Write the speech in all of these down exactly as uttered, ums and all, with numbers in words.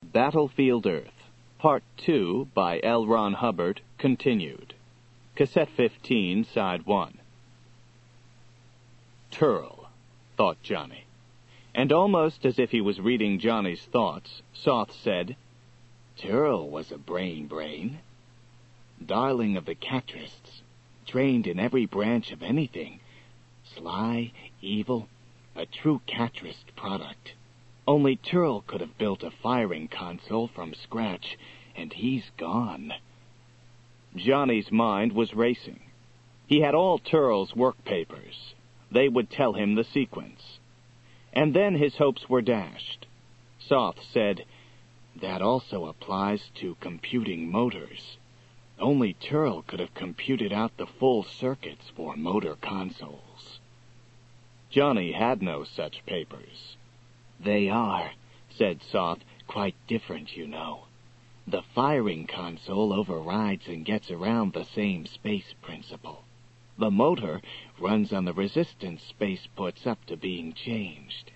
Battlefield Earth, Part two by L. Ron Hubbard, continued. Cassette fifteen, Side one. Turl, thought Johnny. And almost as if he was reading Johnny's thoughts, Soth said, Turl was a brain-brain. Darling of the catrists, trained in every branch of anything. Sly, evil, a true catrist product. Only Turl could have built a firing console from scratch, and he's gone. Johnny's mind was racing. He had all Turl's work papers. They would tell him the sequence. And then his hopes were dashed. Soth said, That also applies to computing motors. Only Turl could have computed out the full circuits for motor consoles. Johnny had no such papers. They are, said Soth, quite different, you know. The firing console overrides and gets around the same space principle. The motor runs on the resistance space puts up to being changed.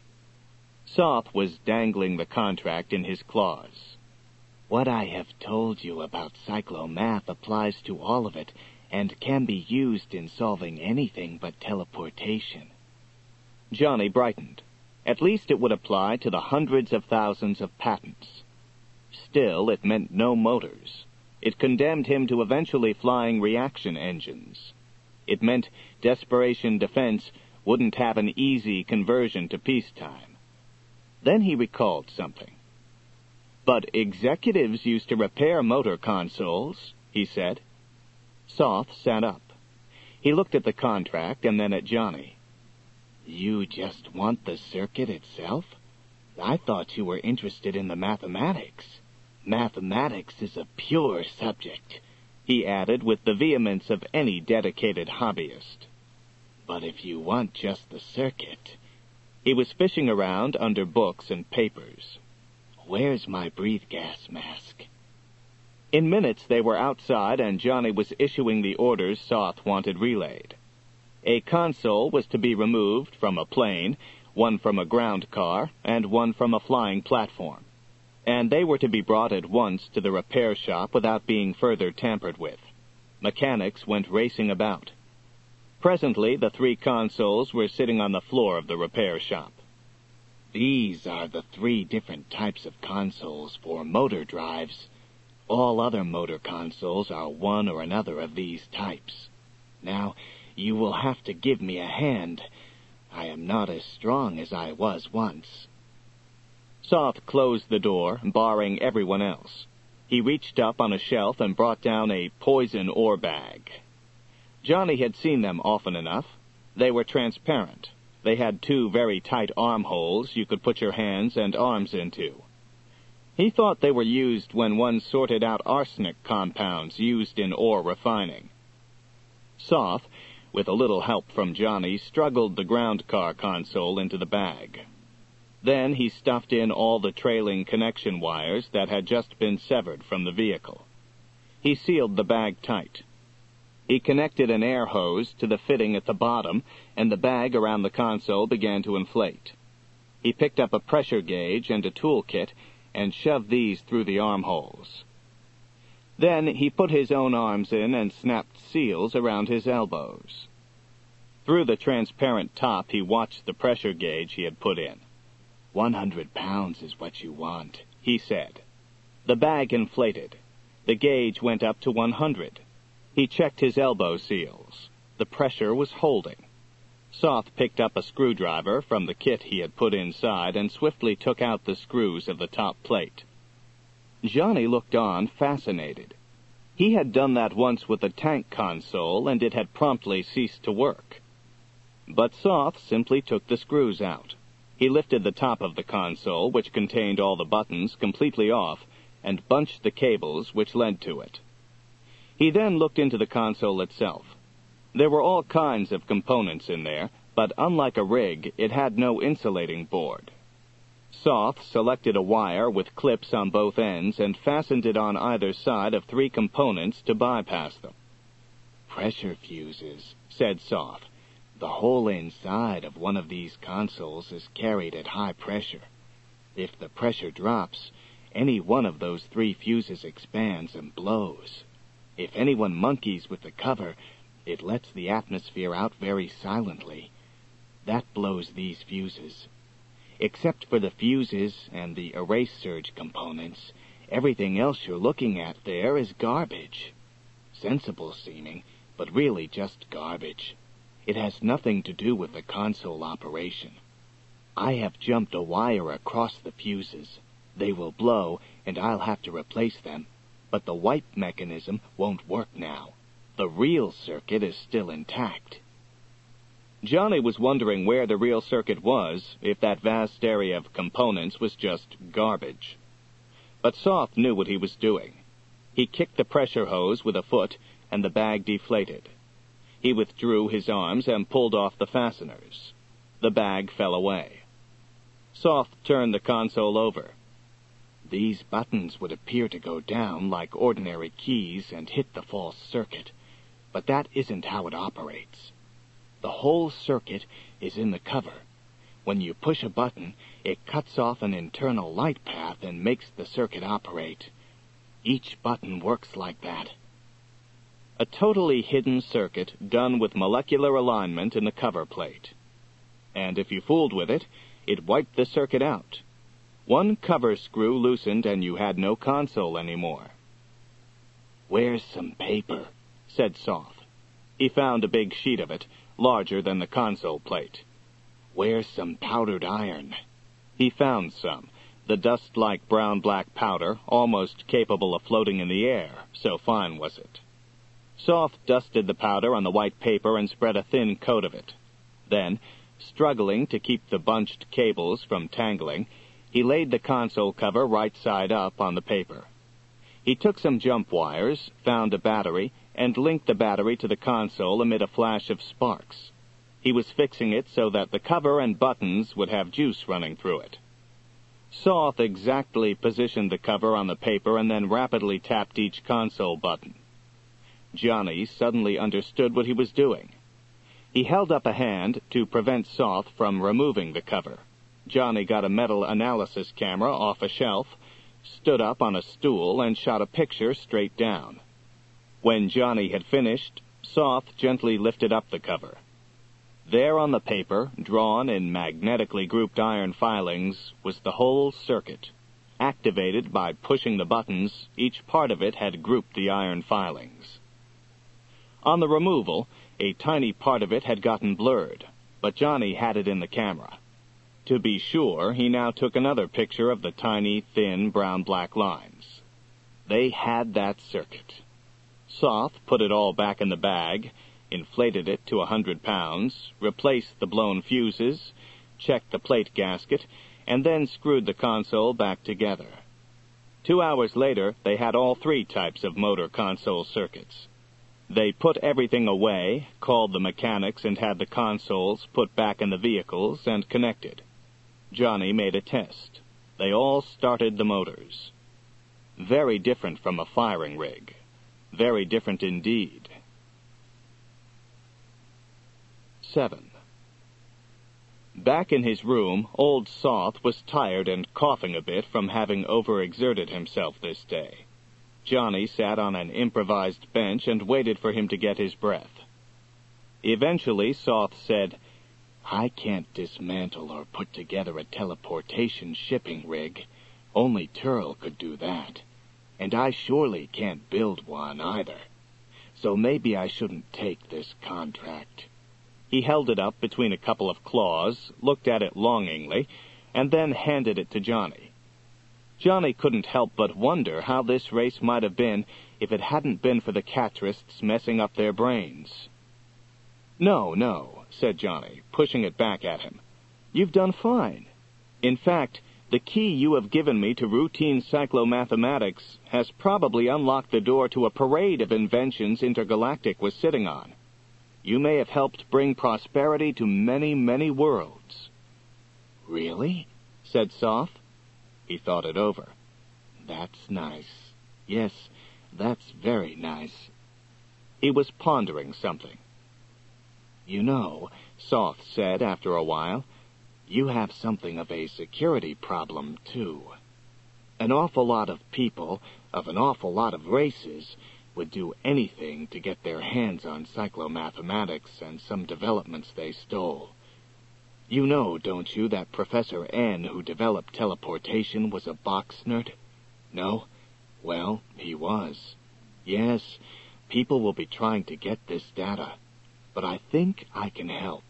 Soth was dangling the contract in his claws. What I have told you about cyclomath applies to all of it and can be used in solving anything but teleportation. Johnny brightened. At least it would apply to the hundreds of thousands of patents. Still, it meant no motors. It condemned him to eventually flying reaction engines. It meant desperation defense wouldn't have an easy conversion to peacetime. Then he recalled something. But executives used to repair motor consoles, he said. Soth sat up. He looked at the contract and then at Johnny. You just want the circuit itself? I thought you were interested in the mathematics. Mathematics is a pure subject, he added with the vehemence of any dedicated hobbyist. But if you want just the circuit... He was fishing around under books and papers. Where's my breathe gas mask? In minutes they were outside and Johnny was issuing the orders Soth wanted relayed. A console was to be removed from a plane, one from a ground car, and one from a flying platform. And they were to be brought at once to the repair shop without being further tampered with. Mechanics went racing about. Presently, the three consoles were sitting on the floor of the repair shop. These are the three different types of consoles for motor drives. All other motor consoles are one or another of these types. Now, you will have to give me a hand. I am not as strong as I was once. Soth closed the door, barring everyone else. He reached up on a shelf and brought down a poison ore bag. Johnny had seen them often enough. They were transparent. They had two very tight armholes you could put your hands and arms into. He thought they were used when one sorted out arsenic compounds used in ore refining. Soth, with a little help from Johnny, struggled the ground car console into the bag. Then he stuffed in all the trailing connection wires that had just been severed from the vehicle. He sealed the bag tight. He connected an air hose to the fitting at the bottom, and the bag around the console began to inflate. He picked up a pressure gauge and a toolkit and shoved these through the armholes. Then he put his own arms in and snapped seals around his elbows. Through the transparent top he watched the pressure gauge he had put in. One hundred pounds is what you want, he said. The bag inflated. The gauge went up to one hundred. He checked his elbow seals. The pressure was holding. Soth picked up a screwdriver from the kit he had put inside and swiftly took out the screws of the top plate. Johnny looked on, fascinated. He had done that once with the tank console, and it had promptly ceased to work. But Soth simply took the screws out. He lifted the top of the console, which contained all the buttons, completely off, and bunched the cables which led to it. He then looked into the console itself. There were all kinds of components in there, but unlike a rig, it had no insulating board. Soth selected a wire with clips on both ends and fastened it on either side of three components to bypass them. Pressure fuses, said Soth. The whole inside of one of these consoles is carried at high pressure. If the pressure drops, Any one of those three fuses expands and blows. If anyone monkeys with the cover, it lets the atmosphere out very silently. That blows these fuses. Except for the fuses and the erase surge components, everything else you're looking at there is garbage. Sensible seeming, but really just garbage. It has nothing to do with the console operation. I have jumped a wire across the fuses. They will blow, and I'll have to replace them. But the wipe mechanism won't work now. The real circuit is still intact. Johnny was wondering where the real circuit was, if that vast area of components was just garbage. But Soth knew what he was doing. He kicked the pressure hose with a foot, and the bag deflated. He withdrew his arms and pulled off the fasteners. The bag fell away. Soth turned the console over. These buttons would appear to go down like ordinary keys and hit the false circuit, but that isn't how it operates. The whole circuit is in the cover. When you push a button, it cuts off an internal light path and makes the circuit operate. Each button works like that. A totally hidden circuit done with molecular alignment in the cover plate. And if you fooled with it, it wiped the circuit out. One cover screw loosened and you had no console anymore. "Where's some paper?" said Soth. He found a big sheet of it, larger than the console plate. "Where's some powdered iron?" He found some, the dust-like brown-black powder, almost capable of floating in the air, so fine was it. Soth dusted the powder on the white paper and spread a thin coat of it. Then, struggling to keep the bunched cables from tangling, he laid the console cover right side up on the paper. He took some jump wires, found a battery, and linked the battery to the console amid a flash of sparks. He was fixing it so that the cover and buttons would have juice running through it. Soth exactly positioned the cover on the paper and then rapidly tapped each console button. Johnny suddenly understood what he was doing. He held up a hand to prevent Soth from removing the cover. Johnny got a metal analysis camera off a shelf, stood up on a stool, and shot a picture straight down. When Johnny had finished, Soth gently lifted up the cover. There on the paper, drawn in magnetically grouped iron filings, was the whole circuit. Activated by pushing the buttons, each part of it had grouped the iron filings. On the removal, a tiny part of it had gotten blurred, but Johnny had it in the camera. To be sure, he now took another picture of the tiny, thin, brown-black lines. They had that circuit. Soth put it all back in the bag, inflated it to a hundred pounds, replaced the blown fuses, checked the plate gasket, and then screwed the console back together. Two hours later, they had all three types of motor console circuits. They put everything away, called the mechanics, and had the consoles put back in the vehicles and connected. Johnny made a test. They all started the motors. Very different from a firing rig. Very different indeed. Seven. Back in his room, old Soth was tired and coughing a bit from having overexerted himself this day. Johnny sat on an improvised bench and waited for him to get his breath. Eventually, Soth said, "I can't dismantle or put together a teleportation shipping rig. Only Turl could do that. And I surely can't build one either. So maybe I shouldn't take this contract." He held it up between a couple of claws, looked at it longingly, and then handed it to Johnny. Johnny couldn't help but wonder how this race might have been if it hadn't been for the Catrists messing up their brains. "No, no," said Johnny, pushing it back at him. "You've done fine. In fact, the key you have given me to routine cyclomathematics has probably unlocked the door to a parade of inventions Intergalactic was sitting on. You may have helped bring prosperity to many, many worlds." "Really?" said Soth. He thought it over. "That's nice. Yes, that's very nice." He was pondering something. "You know," Soth said after a while, "you have something of a security problem, too." An awful lot of people, of an awful lot of races, would do anything to get their hands on cyclomathematics and some developments they stole. You know, don't you, that Professor N, who developed teleportation, was a box nerd? No? Well, he was. Yes, people will be trying to get this data, but I think I can help.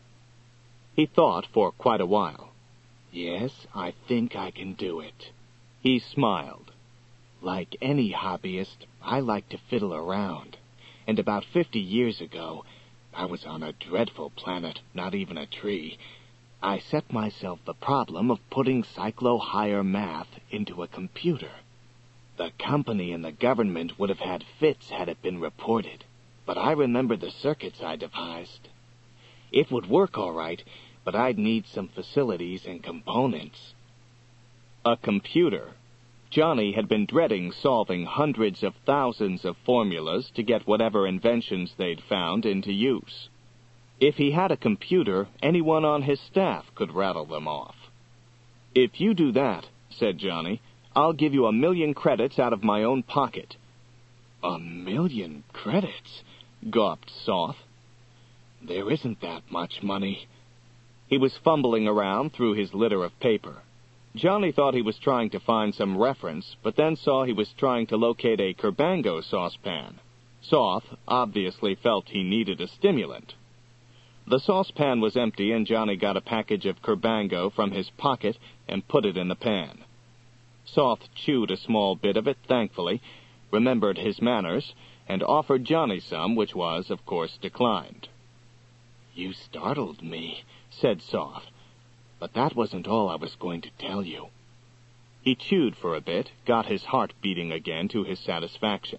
He thought for quite a while. Yes, I think I can do it. He smiled. Like any hobbyist, I like to fiddle around. And about fifty years ago, I was on a dreadful planet, not even a tree. I set myself the problem of putting cyclo-higher math into a computer. The company and the government would have had fits had it been reported, but I remember the circuits I devised. It would work all right, but I'd need some facilities and components. A computer. Johnny had been dreading solving hundreds of thousands of formulas to get whatever inventions they'd found into use. If he had a computer, anyone on his staff could rattle them off. "If you do that," said Johnny, "I'll give you a million credits out of my own pocket." "A million credits?" gawped Soth. "There isn't that much money." He was fumbling around through his litter of paper. Johnny thought he was trying to find some reference, but then saw he was trying to locate a Kerbango saucepan. Soth obviously felt he needed a stimulant. The saucepan was empty, and Johnny got a package of Kerbango from his pocket and put it in the pan. Soth chewed a small bit of it thankfully, remembered his manners, and offered Johnny some, which was, of course, declined. "You startled me," said Soth. "But that wasn't all I was going to tell you." He chewed for a bit, got his heart beating again to his satisfaction.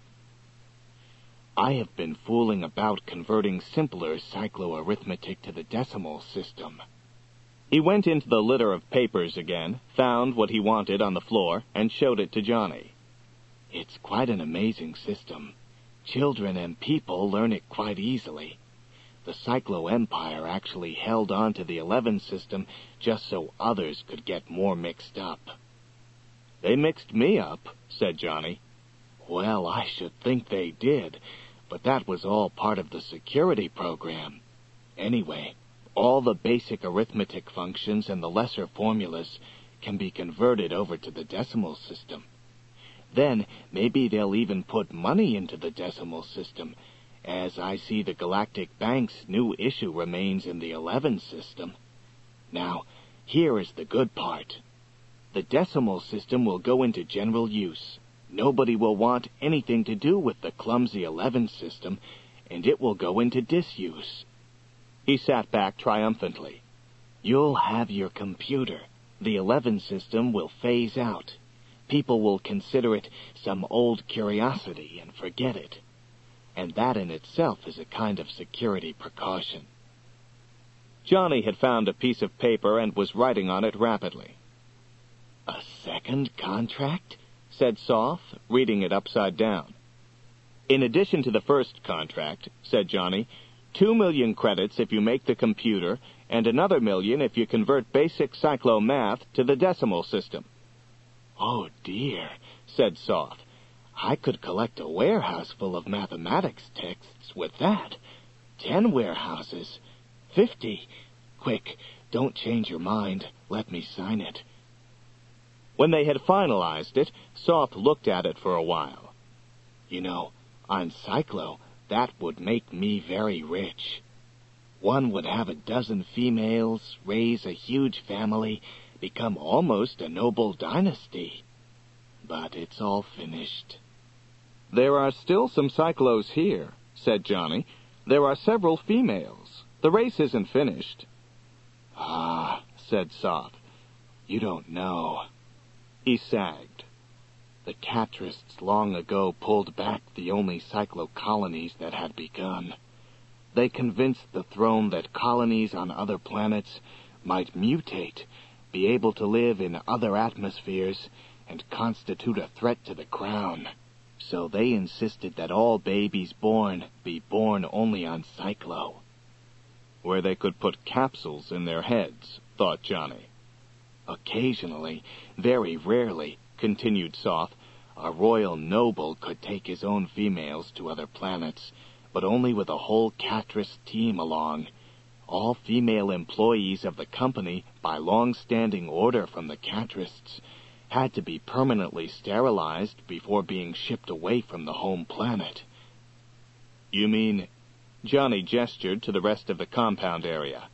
"I have been fooling about converting simpler cyclo-arithmetic to the decimal system." He went into the litter of papers again, found what he wanted on the floor, and showed it to Johnny. "It's quite an amazing system. Children and people learn it quite easily. The Cyclo Empire actually held on to the eleven system just so others could get more mixed up." "They mixed me up," said Johnny. "Well, I should think they did, but that was all part of the security program. Anyway, all the basic arithmetic functions and the lesser formulas can be converted over to the decimal system. Then maybe they'll even put money into the decimal system, as I see the Galactic Bank's new issue remains in the eleven system. Now, here is the good part. The decimal system will go into general use. Nobody will want anything to do with the clumsy eleven system, and it will go into disuse." He sat back triumphantly. "You'll have your computer. The eleven system will phase out. People will consider it some old curiosity and forget it. And that in itself is a kind of security precaution." Johnny had found a piece of paper and was writing on it rapidly. "A second contract?" said Soth, reading it upside down. "In addition to the first contract," said Johnny, two million credits if you make the computer, and another million if you convert basic cyclo-math to the decimal system." "Oh, dear," said Soth. "I could collect a warehouse full of mathematics texts with that. Ten warehouses. Fifty. Quick, don't change your mind. Let me sign it." When they had finalized it, Soth looked at it for a while. "You know, on Cyclo, that would make me very rich. One would have a dozen females, raise a huge family, become almost a noble dynasty. But it's all finished." "There are still some Cyclos here," said Johnny. "There are several females. The race isn't finished." "Ah," said Soth, "you don't know." He sagged. "The Catrists long ago pulled back the only Cyclo colonies that had begun. They convinced the throne that colonies on other planets might mutate, be able to live in other atmospheres, and constitute a threat to the crown. So they insisted that all babies born be born only on Cyclo." "Where they could put capsules in their heads," thought Johnny. "Occasionally, very rarely, continued Soth, a royal noble could take his own females to other planets, but only with a whole Catrist team along. All female employees of the company, by long-standing order from the Catrists, had to be permanently sterilized before being shipped away from the home planet. You mean... Johnny gestured to the rest of the compound area.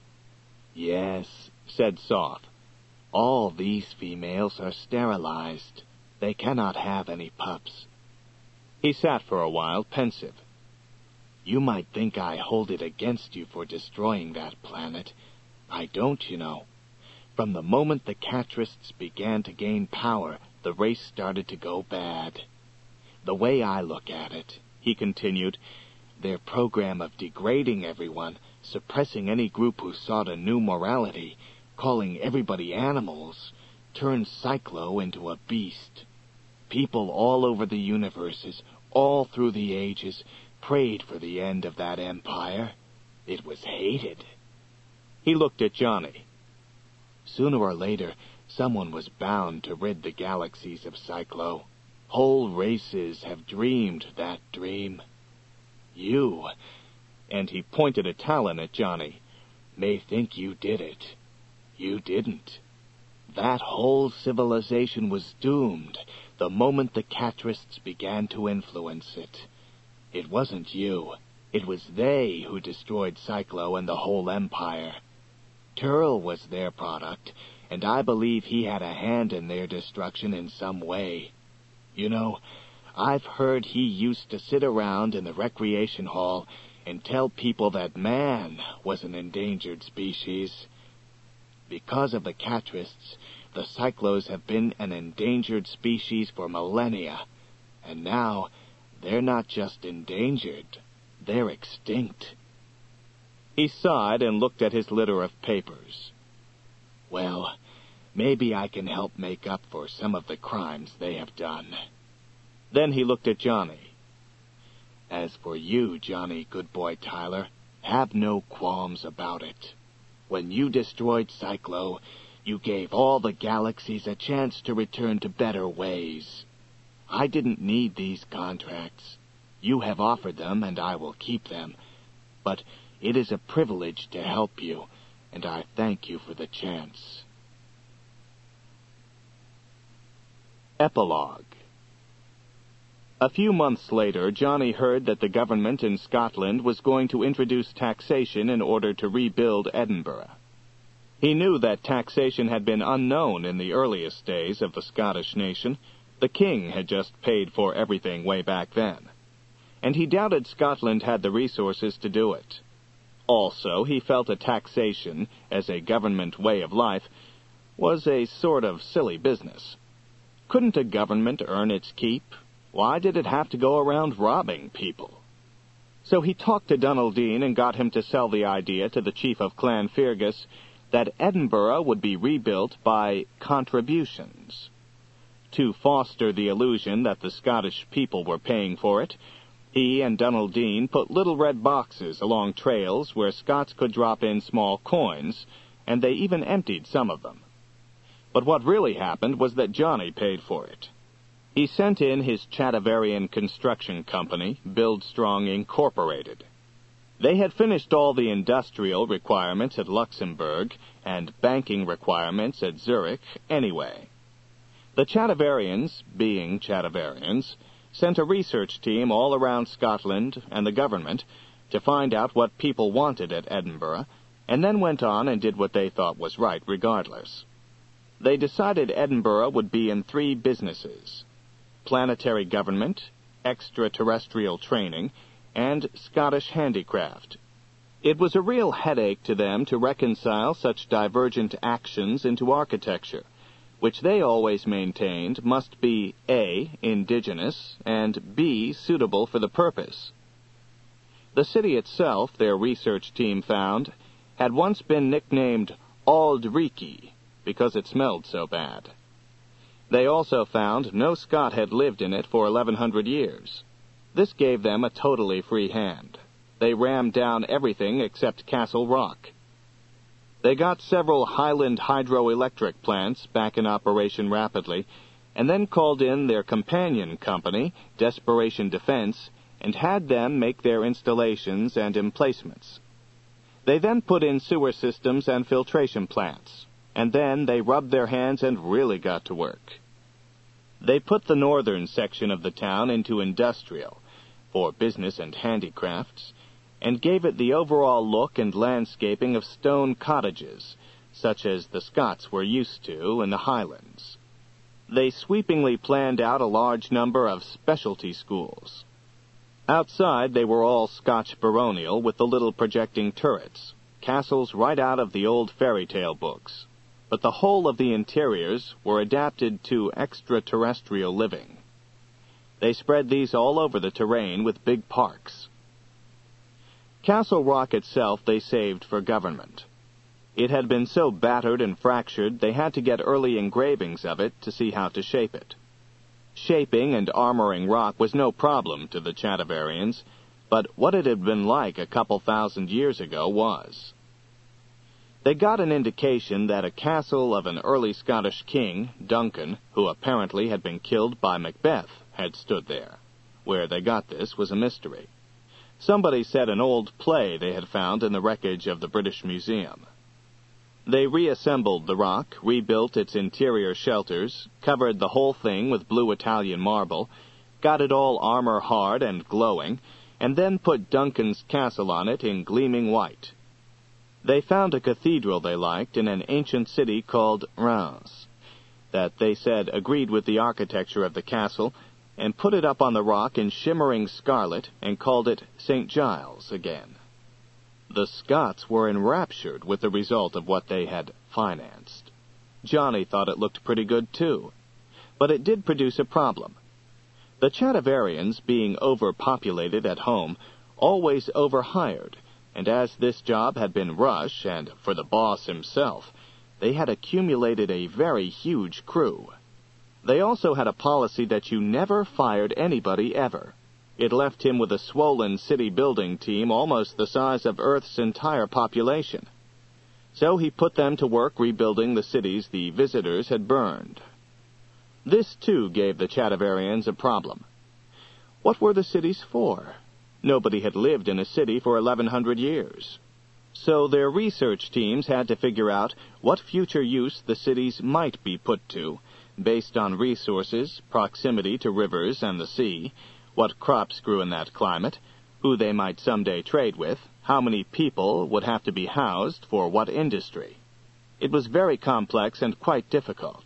Yes, said Soth. All these females are sterilized. They cannot have any pups. He sat for a while, pensive. You might think I hold it against you for destroying that planet. I don't, you know. From the moment the Catrists began to gain power, the race started to go bad. The way I look at it, he continued, their program of degrading everyone, suppressing any group who sought a new morality, calling everybody animals, turned Cyclo into a beast. People all over the universes, all through the ages, prayed for the end of that empire. It was hated. He looked at Johnny. Sooner or later, someone was bound to rid the galaxies of Cyclo. Whole races have dreamed that dream. You, and he pointed a talon at Johnny, may think you did it. You didn't. That whole civilization was doomed the moment the Catrists began to influence it. It wasn't you. It was they who destroyed Cyclo and the whole empire. Turl was their product, and I believe he had a hand in their destruction in some way. You know, I've heard he used to sit around in the recreation hall and tell people that man was an endangered species. Because of the Catrists, the Cyclos have been an endangered species for millennia, and now they're not just endangered, they're extinct. He sighed and looked at his litter of papers. Well, maybe I can help make up for some of the crimes they have done. Then he looked at Johnny. As for you, Johnny Good Boy Tyler, have no qualms about it. When you destroyed Cyclo, you gave all the galaxies a chance to return to better ways. I didn't need these contracts. You have offered them, and I will keep them. But it is a privilege to help you, and I thank you for the chance. Epilogue. A few months later, Johnny heard that the government in Scotland was going to introduce taxation in order to rebuild Edinburgh. He knew that taxation had been unknown in the earliest days of the Scottish nation. The king had just paid for everything way back then. And he doubted Scotland had the resources to do it. Also, he felt that taxation, as a government way of life, was a sort of silly business. Couldn't a government earn its keep? Why did it have to go around robbing people? So he talked to Dunaldine and got him to sell the idea to the chief of Clan Fergus that Edinburgh would be rebuilt by contributions. To foster the illusion that the Scottish people were paying for it, he and Dunaldine put little red boxes along trails where Scots could drop in small coins, and they even emptied some of them. But what really happened was that Johnny paid for it. He sent in his Chatavarian construction company, Buildstrong Incorporated. They had finished all the industrial requirements at Luxembourg and banking requirements at Zurich anyway. The Chatavarians, being Chatavarians, sent a research team all around Scotland and the government to find out what people wanted at Edinburgh, and then went on and did what they thought was right regardless. They decided Edinburgh would be in three businesses: planetary government, extraterrestrial training, and Scottish handicraft. It was a real headache to them to reconcile such divergent actions into architecture, which they always maintained must be A, indigenous, and B, suitable for the purpose. The city itself, their research team found, had once been nicknamed Auld Reekie because it smelled so bad. They also found no Scot had lived in it for eleven hundred years. This gave them a totally free hand. They rammed down everything except Castle Rock. They got several Highland hydroelectric plants back in operation rapidly, and then called in their companion company, Desperation Defense, and had them make their installations and emplacements. They then put in sewer systems and filtration plants, and then they rubbed their hands and really got to work. They put the northern section of the town into industrial, for business and handicrafts, and gave it the overall look and landscaping of stone cottages, such as the Scots were used to in the Highlands. They sweepingly planned out a large number of specialty schools. Outside, they were all Scotch baronial with the little projecting turrets, castles right out of the old fairy tale books. But the whole of the interiors were adapted to extraterrestrial living. They spread these all over the terrain with big parks. Castle Rock itself they saved for government. It had been so battered and fractured they had to get early engravings of it to see how to shape it. Shaping and armoring rock was no problem to the Chatavarians, but what it had been like a couple thousand years ago was. They got an indication that a castle of an early Scottish king, Duncan, who apparently had been killed by Macbeth, had stood there. Where they got this was a mystery. Somebody said an old play they had found in the wreckage of the British Museum. They reassembled the rock, rebuilt its interior shelters, covered the whole thing with blue Italian marble, got it all armor-hard and glowing, and then put Duncan's castle on it in gleaming white. They found a cathedral they liked in an ancient city called Reims, that they said agreed with the architecture of the castle, and put it up on the rock in shimmering scarlet and called it Saint Giles again. The Scots were enraptured with the result of what they had financed. Johnny thought it looked pretty good, too. But it did produce a problem. The Chatavarians, being overpopulated at home, always overhired, and as this job had been rush, and for the boss himself, they had accumulated a very huge crew. They also had a policy that you never fired anybody ever. It left him with a swollen city-building team almost the size of Earth's entire population. So he put them to work rebuilding the cities the visitors had burned. This, too, gave the Chatavarians a problem. What were the cities for? Nobody had lived in a city for eleven hundred years. So their research teams had to figure out what future use the cities might be put to, based on resources, proximity to rivers and the sea, what crops grew in that climate, who they might someday trade with, how many people would have to be housed for what industry. It was very complex and quite difficult.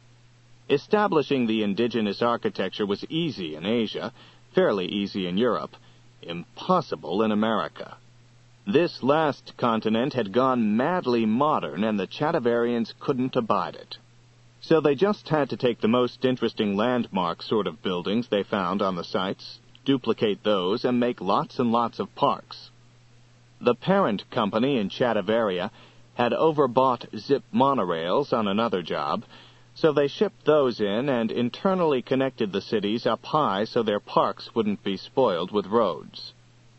Establishing the indigenous architecture was easy in Asia, fairly easy in Europe, impossible in America. This last continent had gone madly modern, and the Chatavarians couldn't abide it. So they just had to take the most interesting landmark sort of buildings they found on the sites, duplicate those, and make lots and lots of parks. The parent company in Chatavaria had overbought zip monorails on another job, so they shipped those in and internally connected the cities up high so their parks wouldn't be spoiled with roads.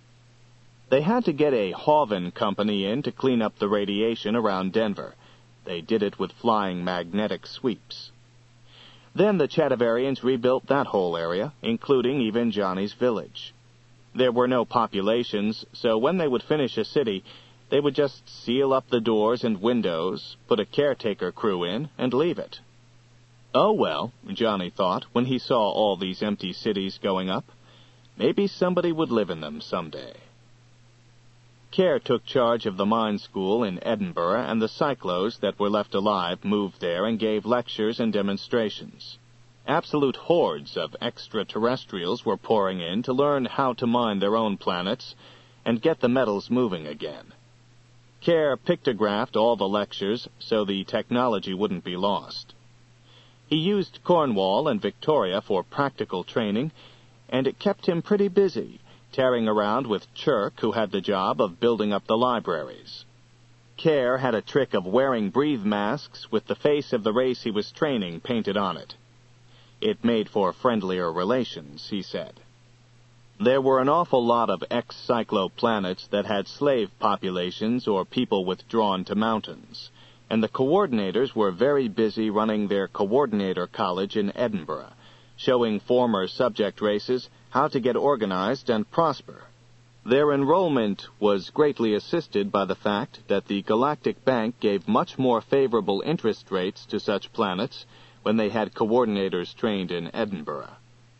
They had to get a Hoven company in to clean up the radiation around Denver. They did it with flying magnetic sweeps. Then the Chatavarians rebuilt that whole area, including even Johnny's village. There were no populations, so when they would finish a city, they would just seal up the doors and windows, put a caretaker crew in, and leave it. Oh well, Johnny thought, when he saw all these empty cities going up, maybe somebody would live in them someday. Kerr took charge of the mine school in Edinburgh, and the cyclos that were left alive moved there and gave lectures and demonstrations. Absolute hordes of extraterrestrials were pouring in to learn how to mine their own planets and get the metals moving again. Kerr pictographed all the lectures so the technology wouldn't be lost. He used Cornwall and Victoria for practical training, and it kept him pretty busy, tearing around with Chirk, who had the job of building up the libraries. Kerr had a trick of wearing breathe masks with the face of the race he was training painted on it. It made for friendlier relations, he said. There were an awful lot of ex-cyclo planets that had slave populations or people withdrawn to mountains, and the coordinators were very busy running their Coordinator College in Edinburgh, showing former subject races how to get organized and prosper. Their enrollment was greatly assisted by the fact that the Galactic Bank gave much more favorable interest rates to such planets when they had coordinators trained in Edinburgh.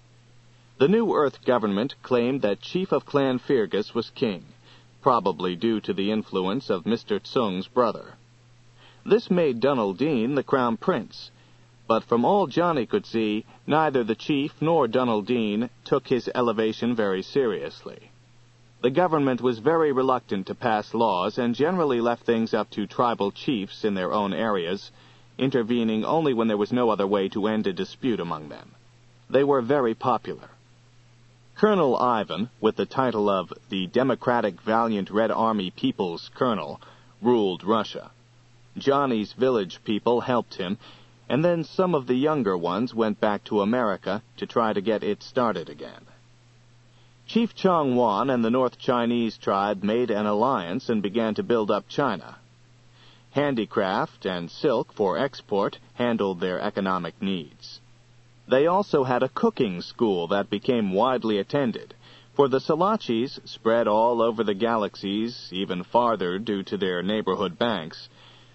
The New Earth government claimed that Chief of Clan Fergus was king, probably due to the influence of Mister Tsung's brother. This made Donald Dean the Crown Prince, but from all Johnny could see, neither the chief nor Donald Dean took his elevation very seriously. The government was very reluctant to pass laws and generally left things up to tribal chiefs in their own areas, intervening only when there was no other way to end a dispute among them. They were very popular. Colonel Ivan, with the title of the Democratic Valiant Red Army People's Colonel, ruled Russia. Johnny's village people helped him, and then some of the younger ones went back to America to try to get it started again. Chief Chong Wan and the North Chinese tribe made an alliance and began to build up China. Handicraft and silk for export handled their economic needs. They also had a cooking school that became widely attended, for the Salachis, spread all over the galaxies, even farther due to their neighborhood banks,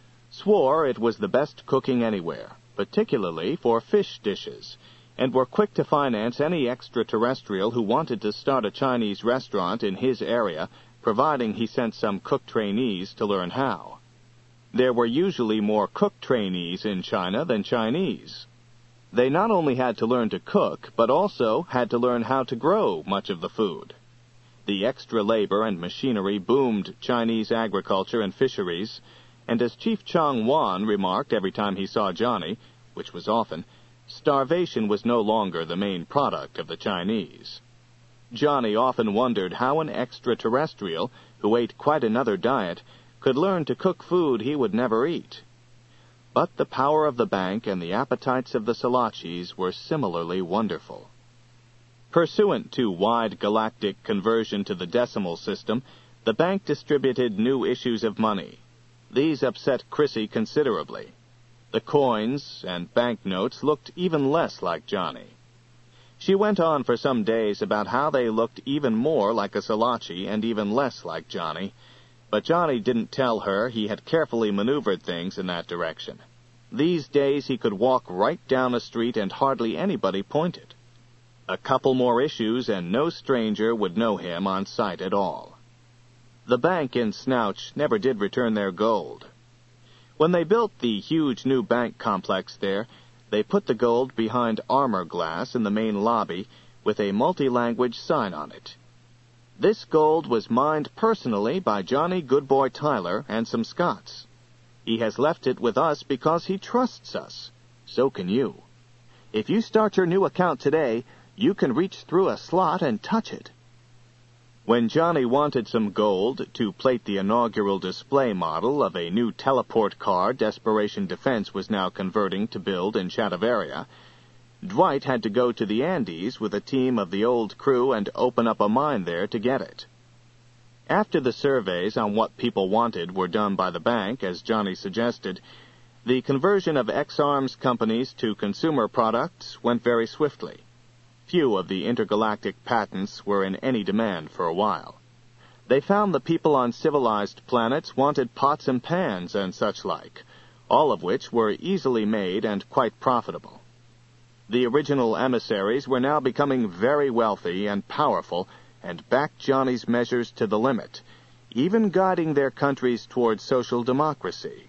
swore it was the best cooking anywhere, particularly for fish dishes, and were quick to finance any extraterrestrial who wanted to start a Chinese restaurant in his area, providing he sent some cook trainees to learn how. There were usually more cook trainees in China than Chinese. They not only had to learn to cook, but also had to learn how to grow much of the food. The extra labor and machinery boomed Chinese agriculture and fisheries, and as Chief Chong Wan remarked every time he saw Johnny, which was often, starvation was no longer the main product of the Chinese. Johnny often wondered how an extraterrestrial, who ate quite another diet, could learn to cook food he would never eat. But the power of the bank and the appetites of the Salachis were similarly wonderful. Pursuant to wide galactic conversion to the decimal system, the bank distributed new issues of money. These upset Chrissy considerably. The coins and banknotes looked even less like Johnny. She went on for some days about how they looked even more like a Salachi and even less like Johnny, but Johnny didn't tell her he had carefully maneuvered things in that direction. These days he could walk right down a street and hardly anybody pointed. A couple more issues and no stranger would know him on sight at all. The bank in Snouch never did return their gold. When they built the huge new bank complex there, they put the gold behind armor glass in the main lobby with a multi-language sign on it. This gold was mined personally by Johnny Goodboy Tyler and some Scots. He has left it with us because he trusts us. So can you. If you start your new account today, you can reach through a slot and touch it. When Johnny wanted some gold to plate the inaugural display model of a new teleport car Desperation Defense was now converting to build in Chataveria, Dwight had to go to the Andes with a team of the old crew and open up a mine there to get it. After the surveys on what people wanted were done by the bank, as Johnny suggested, the conversion of X-Arms companies to consumer products went very swiftly. Few of the intergalactic patents were in any demand for a while. They found the people on civilized planets wanted pots and pans and such like, all of which were easily made and quite profitable. The original emissaries were now becoming very wealthy and powerful and backed Johnny's measures to the limit, even guiding their countries towards social democracy.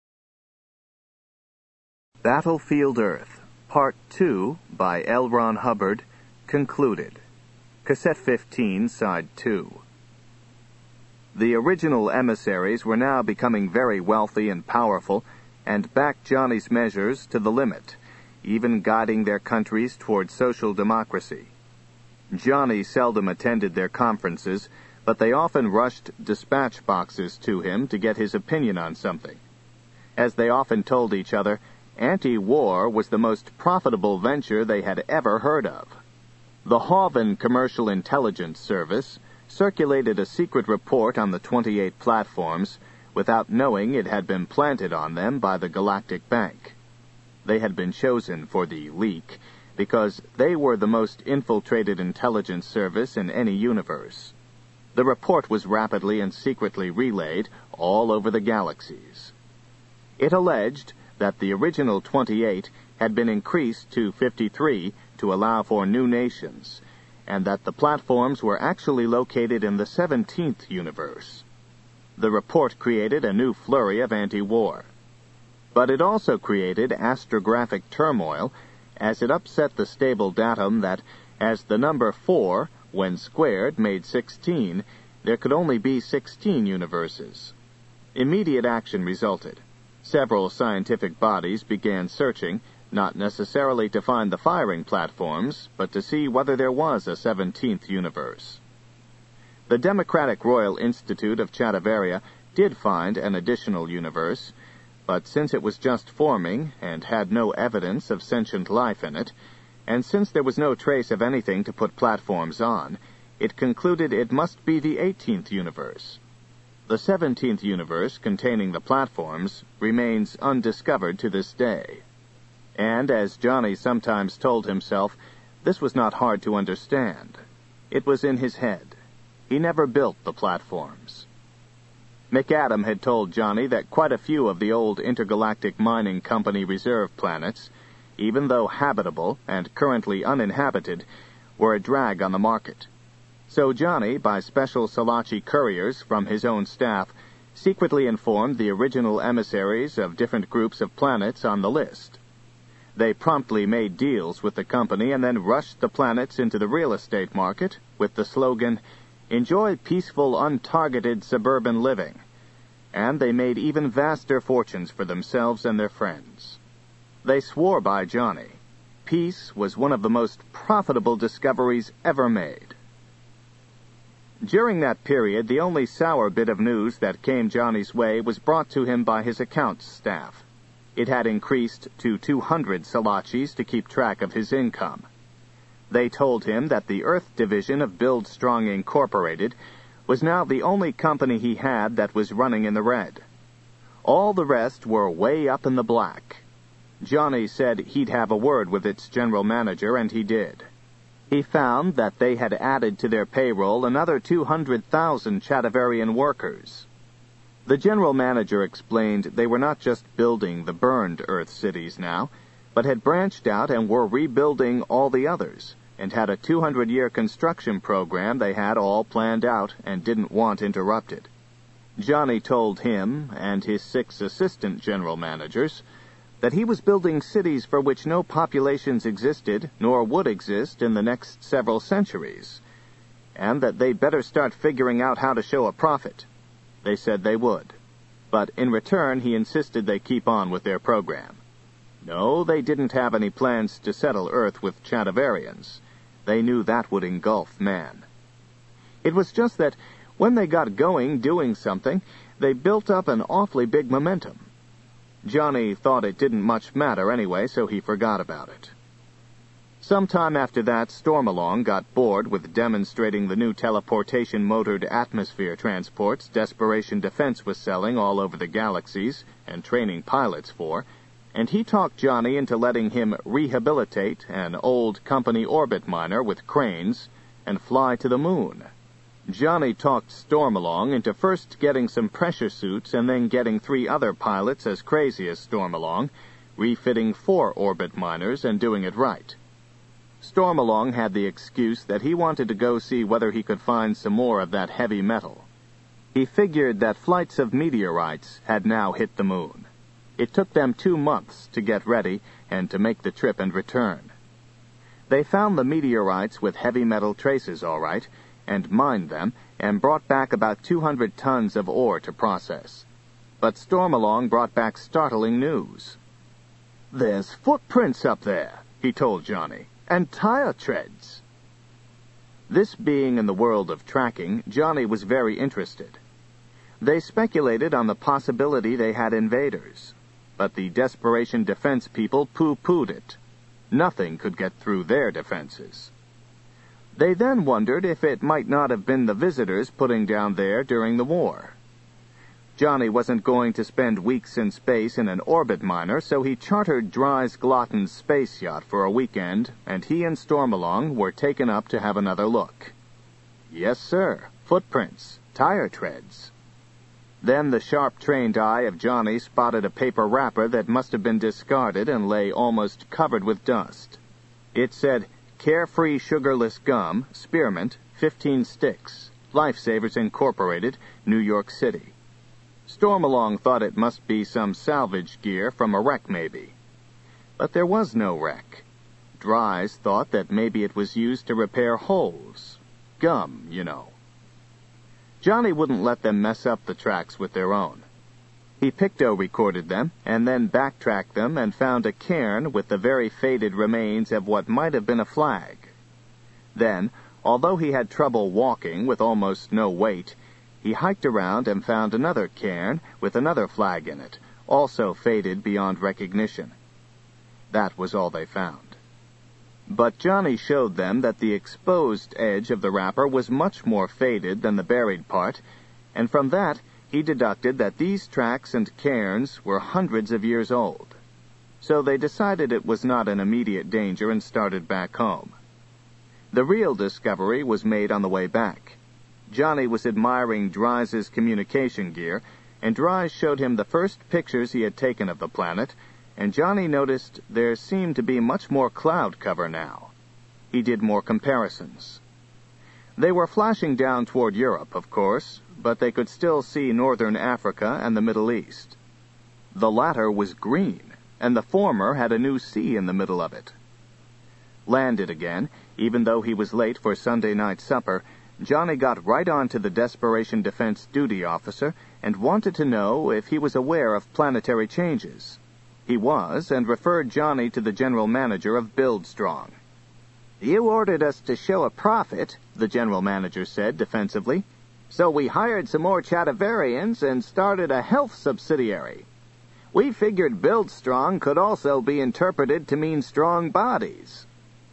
Battlefield Earth, Part two, by L. Ron Hubbard, concluded. Cassette fifteen, Side two. The original emissaries were now becoming very wealthy and powerful and backed Johnny's measures to the limit, even guiding their countries towards social democracy. Johnny seldom attended their conferences, but they often rushed dispatch boxes to him to get his opinion on something. As they often told each other, anti-war was the most profitable venture they had ever heard of. The Haven Commercial Intelligence Service circulated a secret report on the twenty-eight platforms, without knowing it had been planted on them by the Galactic Bank. They had been chosen for the leak because they were the most infiltrated intelligence service in any universe. The report was rapidly and secretly relayed all over the galaxies. It alleged that the original twenty-eight had been increased to fifty-three to allow for new nations, and that the platforms were actually located in the seventeenth universe. The report created a new flurry of anti-war. But it also created astrographic turmoil as it upset the stable datum that, as the number four, when squared, made sixteen, there could only be sixteen universes. Immediate action resulted. Several scientific bodies began searching, not necessarily to find the firing platforms, but to see whether there was a seventeenth universe. The Democratic Royal Institute of Chataveria did find an additional universe, but since it was just forming and had no evidence of sentient life in it, and since there was no trace of anything to put platforms on, it concluded it must be the eighteenth universe. The seventeenth universe, containing the platforms, remains undiscovered to this day. And, as Johnny sometimes told himself, this was not hard to understand. It was in his head. He never built the platforms. McAdam had told Johnny that quite a few of the old Intergalactic Mining Company reserve planets, even though habitable and currently uninhabited, were a drag on the market. So Johnny, by special Salachi couriers from his own staff, secretly informed the original emissaries of different groups of planets on the list. They promptly made deals with the company and then rushed the planets into the real estate market with the slogan, "Enjoy peaceful, untargeted suburban living." And they made even vaster fortunes for themselves and their friends. They swore by Johnny. Peace was one of the most profitable discoveries ever made. During that period, the only sour bit of news that came Johnny's way was brought to him by his accounts staff. It had increased to two hundred Salachis to keep track of his income. They told him that the Earth division of Build Strong Incorporated was now the only company he had that was running in the red. All the rest were way up in the black. Johnny said he'd have a word with its general manager, and he did. He found that they had added to their payroll another two hundred thousand Chataverian workers. The general manager explained they were not just building the burned Earth cities now, but had branched out and were rebuilding all the others, and had a two hundred year construction program they had all planned out and didn't want interrupted. Johnny told him and his six assistant general managers that he was building cities for which no populations existed nor would exist in the next several centuries, and that they'd better start figuring out how to show a profit. They said they would, but in return he insisted they keep on with their program. No, they didn't have any plans to settle Earth with Chataverians. They knew that would engulf man. It was just that when they got going doing something, they built up an awfully big momentum. Johnny thought it didn't much matter anyway, so he forgot about it. Sometime after that, Stormalong got bored with demonstrating the new teleportation-motored atmosphere transports Desperation Defense was selling all over the galaxies and training pilots for, and he talked Johnny into letting him rehabilitate an old company orbit miner with cranes and fly to the moon. Johnny talked Stormalong into first getting some pressure suits and then getting three other pilots as crazy as Stormalong, refitting four orbit miners and doing it right. Stormalong had the excuse that he wanted to go see whether he could find some more of that heavy metal. He figured that flights of meteorites had now hit the moon. It took them two months to get ready and to make the trip and return. They found the meteorites with heavy metal traces all right, and mined them, and brought back about two hundred tons of ore to process. But Stormalong brought back startling news. "There's footprints up there," he told Johnny, "and tire treads." This being in the world of tracking, Johnny was very interested. They speculated on the possibility they had invaders, but the Desperation Defense people pooh-poohed it. Nothing could get through their defenses. They then wondered if it might not have been the visitors putting down there during the war. Johnny wasn't going to spend weeks in space in an orbit miner, so he chartered Dries Glotten's space yacht for a weekend, and he and Stormalong were taken up to have another look. Yes, sir, footprints, tire treads. Then the sharp-trained eye of Johnny spotted a paper wrapper that must have been discarded and lay almost covered with dust. It said, Carefree Sugarless Gum, Spearmint, fifteen sticks, Lifesavers Incorporated, New York City. Stormalong thought it must be some salvage gear from a wreck, maybe. But there was no wreck. Dries thought that maybe it was used to repair holes. Gum, you know. Johnny wouldn't let them mess up the tracks with their own. He picto-recorded them, and then backtracked them and found a cairn with the very faded remains of what might have been a flag. Then, although he had trouble walking with almost no weight, he hiked around and found another cairn with another flag in it, also faded beyond recognition. That was all they found. But Johnny showed them that the exposed edge of the wrapper was much more faded than the buried part, and from that he deducted that these tracks and cairns were hundreds of years old. So they decided it was not an immediate danger and started back home. The real discovery was made on the way back. Johnny was admiring Dries's communication gear, and Dries showed him the first pictures he had taken of the planet, and Johnny noticed there seemed to be much more cloud cover now. He did more comparisons. They were flashing down toward Europe, of course, but they could still see northern Africa and the Middle East. The latter was green, and the former had a new sea in the middle of it. Landed again, even though he was late for Sunday night supper, Johnny got right on to the Desperation Defense Duty Officer and wanted to know if he was aware of planetary changes. He was, and referred Johnny to the general manager of Buildstrong. "You ordered us to show a profit," the general manager said defensively. "So we hired some more Chatavarians and started a health subsidiary. We figured Buildstrong could also be interpreted to mean strong bodies."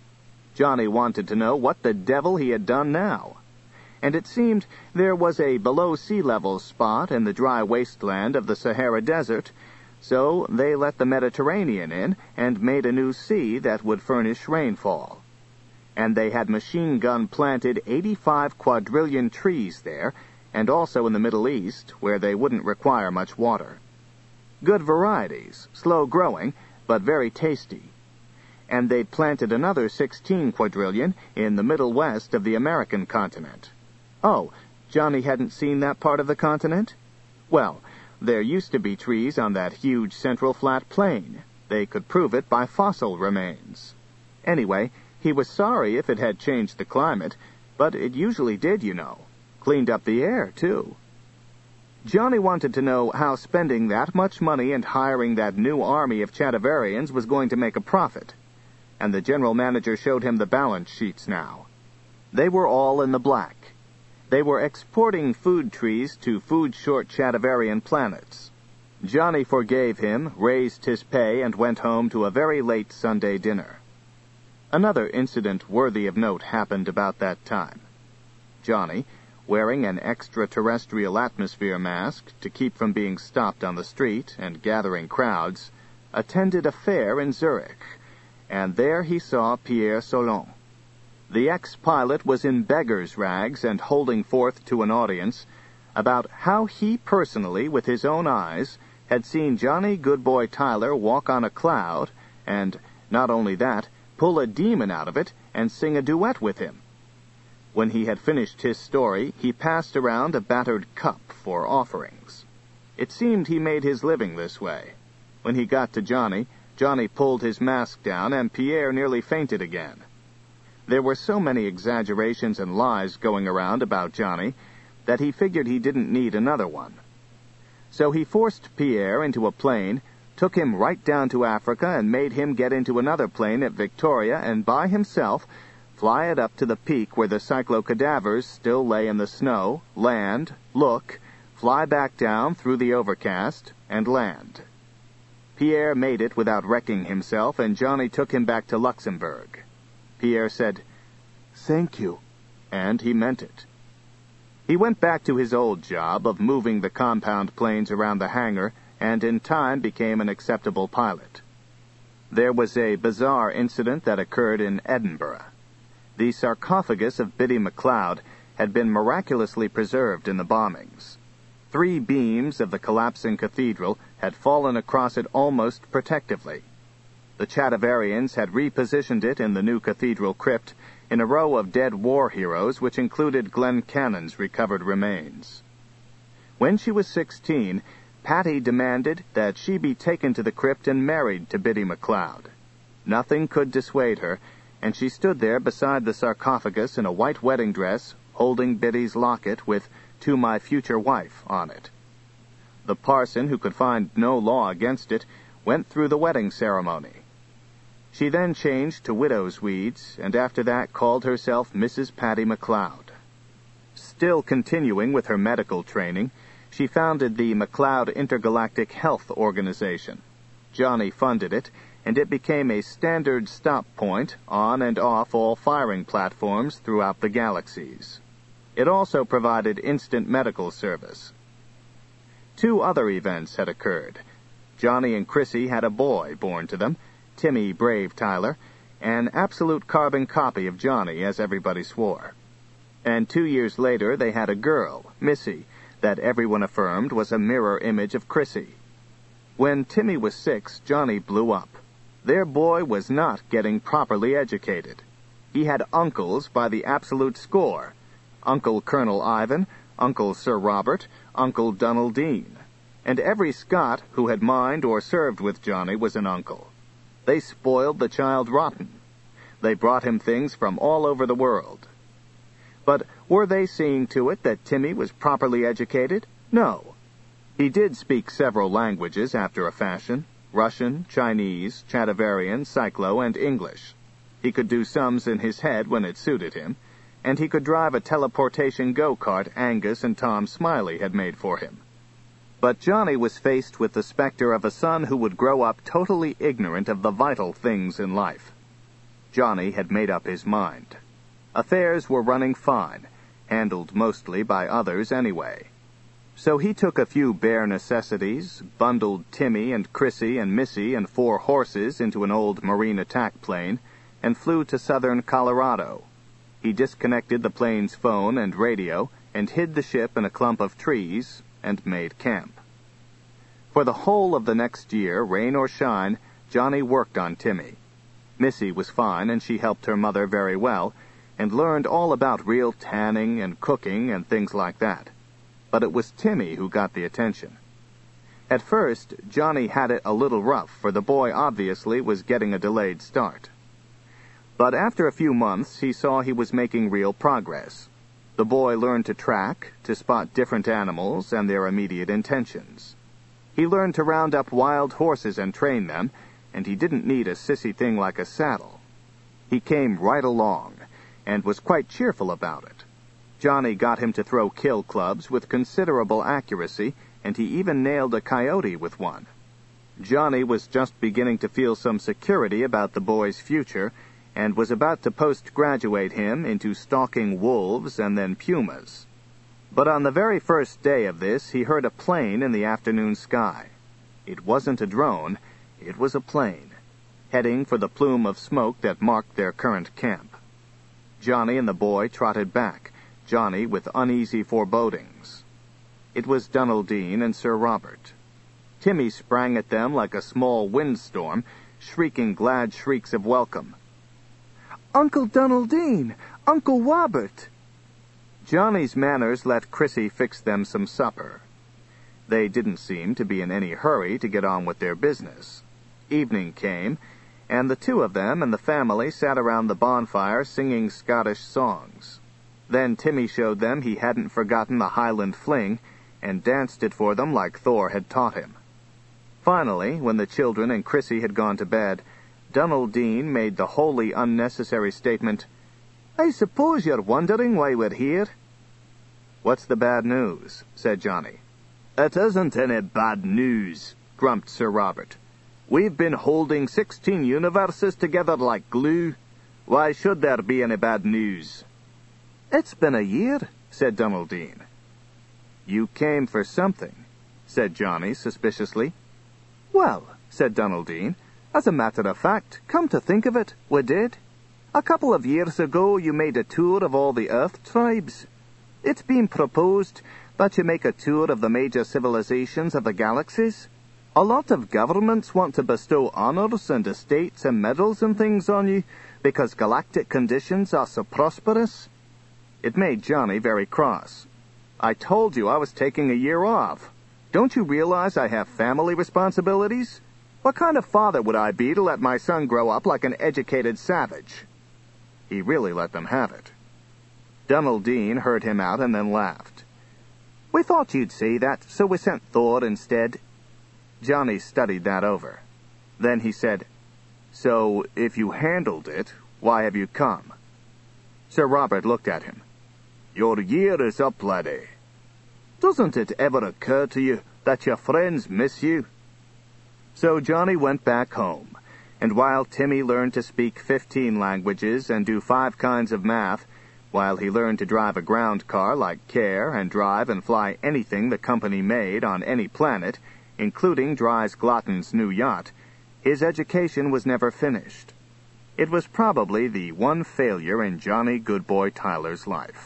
Johnny wanted to know what the devil he had done now. And it seemed there was a below-sea-level spot in the dry wasteland of the Sahara Desert, so they let the Mediterranean in and made a new sea that would furnish rainfall. And they had machine-gun-planted eighty-five quadrillion trees there, and also in the Middle East, where they wouldn't require much water. Good varieties, slow-growing, but very tasty. And they'd planted another sixteen quadrillion in the Middle West of the American continent. Oh, Johnny hadn't seen that part of the continent? Well, there used to be trees on that huge central flat plain. They could prove it by fossil remains. Anyway, he was sorry if it had changed the climate, but it usually did, you know. Cleaned up the air, too. Johnny wanted to know how spending that much money and hiring that new army of Chatavarians was going to make a profit. And the general manager showed him the balance sheets now. They were all in the black. They were exporting food trees to food-short Chatavarian planets. Johnny forgave him, raised his pay, and went home to a very late Sunday dinner. Another incident worthy of note happened about that time. Johnny, wearing an extraterrestrial atmosphere mask to keep from being stopped on the street and gathering crowds, attended a fair in Zurich, and there he saw Pierre Solon. The ex-pilot was in beggar's rags and holding forth to an audience about how he personally, with his own eyes, had seen Johnny Goodboy Tyler walk on a cloud and, not only that, pull a demon out of it and sing a duet with him. When he had finished his story, he passed around a battered cup for offerings. It seemed he made his living this way. When he got to Johnny, Johnny pulled his mask down and Pierre nearly fainted again. There were so many exaggerations and lies going around about Johnny that he figured he didn't need another one. So he forced Pierre into a plane, took him right down to Africa, and made him get into another plane at Victoria and by himself fly it up to the peak where the cyclocadavers still lay in the snow, land, look, fly back down through the overcast, and land. Pierre made it without wrecking himself, and Johnny took him back to Luxembourg. Pierre said, "Thank you," and he meant it. He went back to his old job of moving the compound planes around the hangar and in time became an acceptable pilot. There was a bizarre incident that occurred in Edinburgh. The sarcophagus of Biddy McLeod had been miraculously preserved in the bombings. Three beams of the collapsing cathedral had fallen across it almost protectively. The Chatavarians had repositioned it in the new cathedral crypt in a row of dead war heroes which included Glencannon's recovered remains. When she was sixteen, Patty demanded that she be taken to the crypt and married to Biddy McLeod. Nothing could dissuade her, and she stood there beside the sarcophagus in a white wedding dress, holding Biddy's locket with "To my future wife" on it. The parson, who could find no law against it, went through the wedding ceremony. She then changed to widow's weeds, and after that called herself Missus Patty McLeod. Still continuing with her medical training, she founded the McLeod Intergalactic Health Organization. Johnny funded it, and it became a standard stop point on and off all firing platforms throughout the galaxies. It also provided instant medical service. Two other events had occurred. Johnny and Chrissy had a boy born to them, Timmy Brave Tyler, an absolute carbon copy of Johnny, as everybody swore. And two years later they had a girl, Missy, that everyone affirmed was a mirror image of Chrissy. When Timmy was six, Johnny blew up. Their boy was not getting properly educated. He had uncles by the absolute score. Uncle Colonel Ivan, Uncle Sir Robert, Uncle Donald Dean. And every Scot who had mined or served with Johnny was an uncle. They spoiled the child rotten. They brought him things from all over the world. But were they seeing to it that Timmy was properly educated? No. He did speak several languages after a fashion: Russian, Chinese, Chatavarian, Cyclo, and English. He could do sums in his head when it suited him, and he could drive a teleportation go-kart Angus and Tom Smiley had made for him. But Johnny was faced with the specter of a son who would grow up totally ignorant of the vital things in life. Johnny had made up his mind. Affairs were running fine, handled mostly by others anyway. So he took a few bare necessities, bundled Timmy and Chrissy and Missy and four horses into an old Marine attack plane, and flew to southern Colorado. He disconnected the plane's phone and radio and hid the ship in a clump of trees and made camp. For the whole of the next year, rain or shine, Johnny worked on Timmy. Missy was fine, and she helped her mother very well, and learned all about real tanning and cooking and things like that. But it was Timmy who got the attention. At first, Johnny had it a little rough, for the boy obviously was getting a delayed start. But after a few months, he saw he was making real progress. The boy learned to track, to spot different animals and their immediate intentions. He learned to round up wild horses and train them, and he didn't need a sissy thing like a saddle. He came right along, and was quite cheerful about it. Johnny got him to throw kill clubs with considerable accuracy, and he even nailed a coyote with one. Johnny was just beginning to feel some security about the boy's future, and was about to post-graduate him into stalking wolves and then pumas. But on the very first day of this, he heard a plane in the afternoon sky. It wasn't a drone, it was a plane, heading for the plume of smoke that marked their current camp. Johnny and the boy trotted back, Johnny with uneasy forebodings. It was Donaldine and Sir Robert. Timmy sprang at them like a small windstorm, shrieking glad shrieks of welcome. "Uncle Donaldine! Uncle Robert!" Johnny's manners let Chrissy fix them some supper. They didn't seem to be in any hurry to get on with their business. Evening came, and the two of them and the family sat around the bonfire singing Scottish songs. Then Timmy showed them he hadn't forgotten the Highland fling, and danced it for them like Thor had taught him. Finally, when the children and Chrissy had gone to bed, Donaldine made the wholly unnecessary statement, "I suppose you're wondering why we're here?" "What's the bad news?" said Johnny. "It isn't any bad news," grumped Sir Robert. "We've been holding sixteen universes together like glue. Why should there be any bad news?" "It's been a year," said Dunaldine. You came for something, said Johnny suspiciously. Well, said Dunaldine, as a matter of fact, come to think of it, we did. A couple of years ago you made a tour of all the Earth tribes. It's been proposed that you make a tour of the major civilizations of the galaxies. A lot of governments want to bestow honors and estates and medals and things on you because galactic conditions are so prosperous. It made Johnny very cross. I told you I was taking a year off. Don't you realize I have family responsibilities? What kind of father would I be to let my son grow up like an educated savage? He really let them have it. Dunaldine heard him out and then laughed. We thought you'd say that, so we sent Thor instead. Johnny studied that over. Then he said, So, if you handled it, why have you come? Sir Robert looked at him. Your year is up, laddie. Doesn't it ever occur to you that your friends miss you? So Johnny went back home, and while Timmy learned to speak fifteen languages and do five kinds of math, while he learned to drive a ground car like Care and drive and fly anything the company made on any planet, including Dries Glotten's new yacht, his education was never finished. It was probably the one failure in Johnny Goodboy Tyler's life.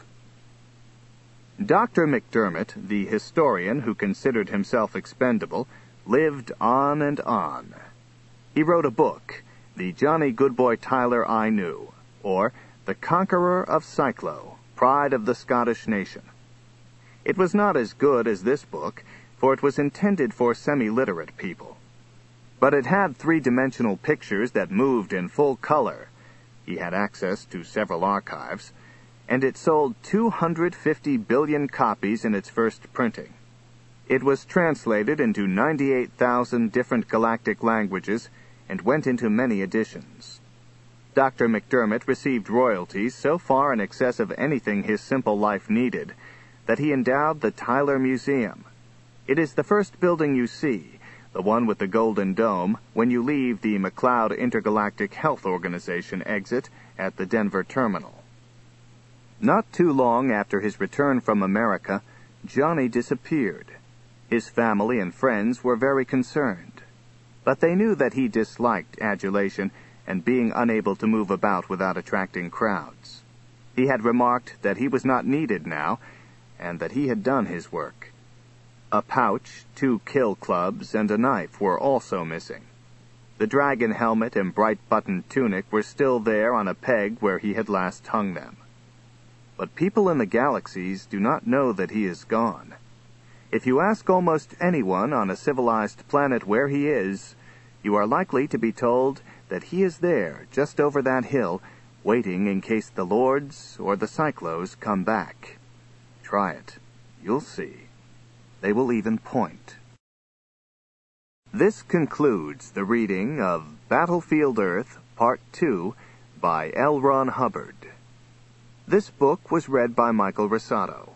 Doctor McDermott, the historian who considered himself expendable, lived on and on. He wrote a book, The Johnny Goodboy Tyler I Knew, or The Conqueror of Cyclo, Pride of the Scottish Nation. It was not as good as this book, for it was intended for semi-literate people. But it had three-dimensional pictures that moved in full color. He had access to several archives, and it sold two hundred fifty billion copies in its first printing. It was translated into ninety-eight thousand different galactic languages and went into many editions. Doctor McDermott received royalties so far in excess of anything his simple life needed that he endowed the Tyler Museum. It is the first building you see, the one with the golden dome, when you leave the McLeod Intergalactic Health Organization exit at the Denver terminal. Not too long after his return from America, Johnny disappeared. His family and friends were very concerned, but they knew that he disliked adulation and being unable to move about without attracting crowds. He had remarked that he was not needed now, and that he had done his work. A pouch, two kill clubs, and a knife were also missing. The dragon helmet and bright-buttoned tunic were still there on a peg where he had last hung them. But people in the galaxies do not know that he is gone. If you ask almost anyone on a civilized planet where he is, you are likely to be told that he is there, just over that hill, waiting in case the Lords or the Cyclos come back. Try it. You'll see. They will even point. This concludes the reading of Battlefield Earth, Part two, by L. Ron Hubbard. This book was read by Michael Rosado.